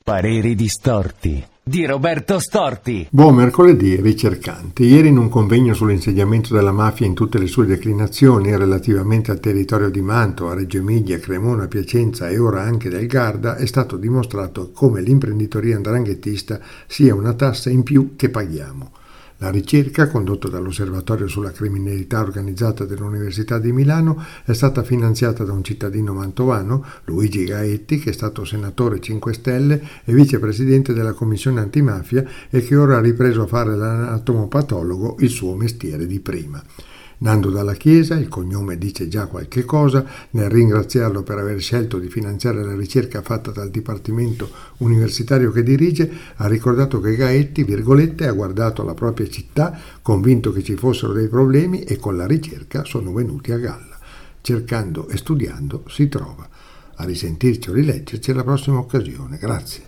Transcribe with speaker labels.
Speaker 1: Pareri distorti di Roberto Storti.
Speaker 2: Buon mercoledì, ricercanti. Ieri in un convegno sull'insediamento della mafia in tutte le sue declinazioni relativamente al territorio di Mantova, Reggio Emilia, Cremona, Piacenza e ora anche del Garda è stato dimostrato come l'imprenditoria 'ndranghetista sia una tassa in più che paghiamo. La ricerca, condotta dall'Osservatorio sulla criminalità organizzata dell'Università di Milano, è stata finanziata da un cittadino mantovano, Luigi Gaetti, che è stato senatore 5 Stelle e vicepresidente della Commissione Antimafia e che ora ha ripreso a fare l'anatomopatologo, il suo mestiere di prima. Nando Dalla Chiesa, il cognome dice già qualche cosa, nel ringraziarlo per aver scelto di finanziare la ricerca fatta dal dipartimento universitario che dirige, ha ricordato che Gaetti, virgolette, ha guardato la propria città, convinto che ci fossero dei problemi e con la ricerca sono venuti a galla. Cercando e studiando si trova. A risentirci o rileggerci alla prossima occasione. Grazie.